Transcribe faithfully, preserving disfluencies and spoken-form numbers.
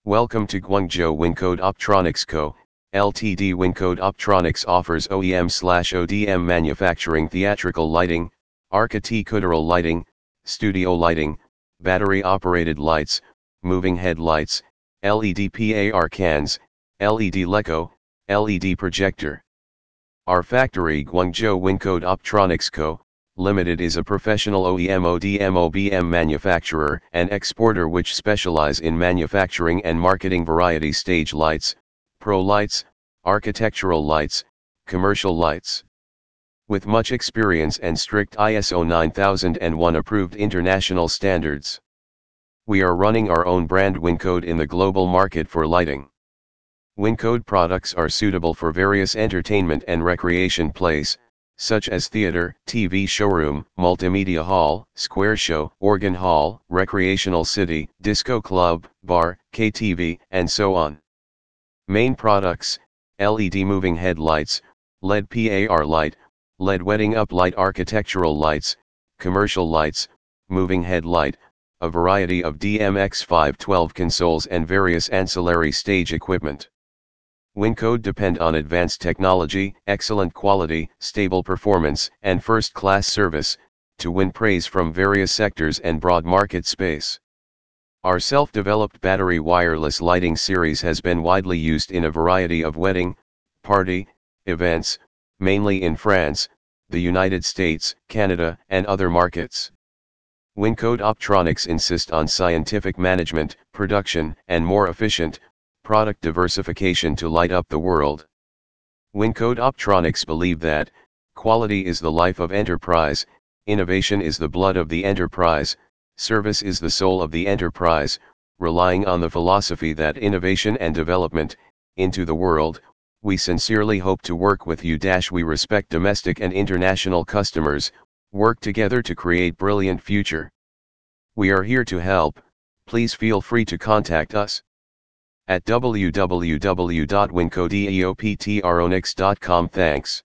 Welcome to Guangzhou Wincode Optronics Co., Limited. Wincode Optronics offers O E M/O D M manufacturing theatrical lighting, architectural lighting, studio lighting, battery-operated lights, moving headlights, L E D P A R cans, L E D Leco, L E D projector. Our factory Guangzhou Wincode Optronics Co., Limited is a professional O E M O D M O B M manufacturer and exporter which specialize in manufacturing and marketing variety stage lights, pro lights, architectural lights, commercial lights. With much experience and strict I S O nine thousand one approved international standards. We are running our own brand Wincode in the global market for lighting. Wincode products are suitable for various entertainment and recreation plays, such as theater, T V showroom, multimedia hall, square show, organ hall, recreational city, disco club, bar, K T V, and so on. Main products: L E D moving headlights, L E D P A R light, L E D wetting up light, architectural lights, commercial lights, moving headlight, a variety of D M X five twelve consoles and various ancillary stage equipment. Wincode depend on advanced technology, excellent quality, stable performance, and first-class service, to win praise from various sectors and broad market space. Our self-developed battery wireless lighting series has been widely used in a variety of wedding, party, events, mainly in France, the United States, Canada, and other markets. Wincode Optronics insist on scientific management, production, and more efficient product diversification to light up the world. Wincode Optronics believe that quality is the life of enterprise, innovation is the blood of the enterprise, service is the soul of the enterprise, relying on the philosophy that innovation and development into the world. We sincerely hope to work with you. We respect domestic and international customers, work together to create brilliant future. We are here to help. Please feel free to contact us at w w w dot wincodeoptronics dot com. Thanks.